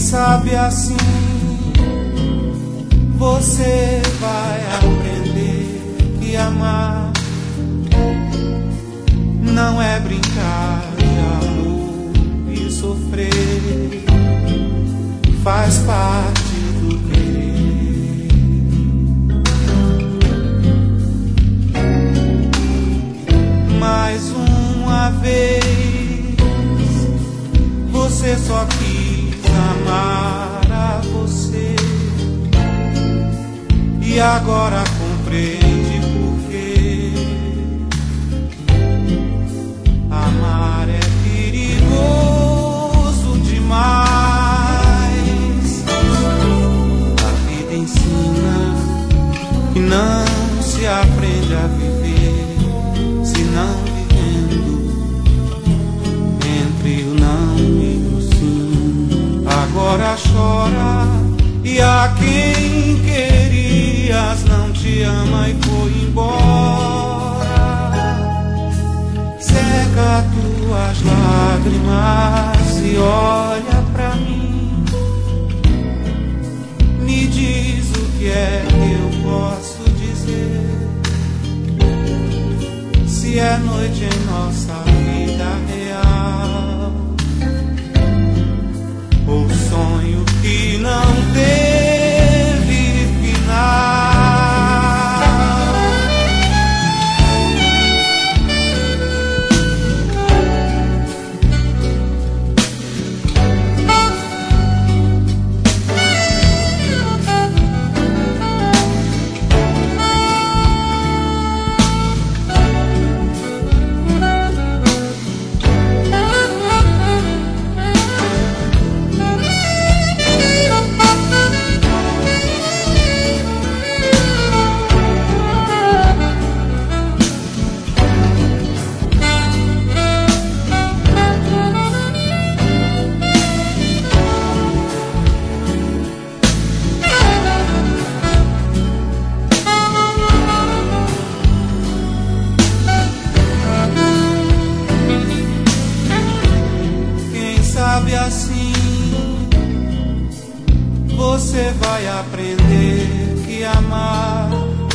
sabe assim você vai aprender que amar não é brincar de amor e sofrer, faz parte do querer. Mais uma vez você só quis amar a você e agora compreende por quê. Amar é perigoso demais. A vida ensina que não se aprende a viver se não vivendo entre o não e o sim. Agora chora e a quem querias não te ama e foi embora. Seca tuas lágrimas e olha pra mim. Me diz o que é que eu posso dizer. Se é noite em nossa vida real ou sonho que não teve final. Sabe assim você vai aprender que amar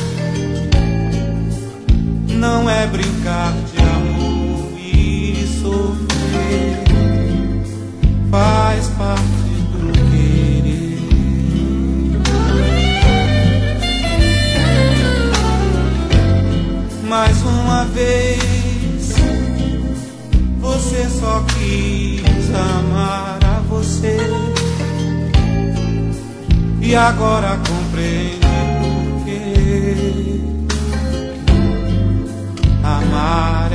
não é brincar de amor e sofrer, faz parte do querer. Mais uma vez você só quis amar a você e agora compreende por quê. Amar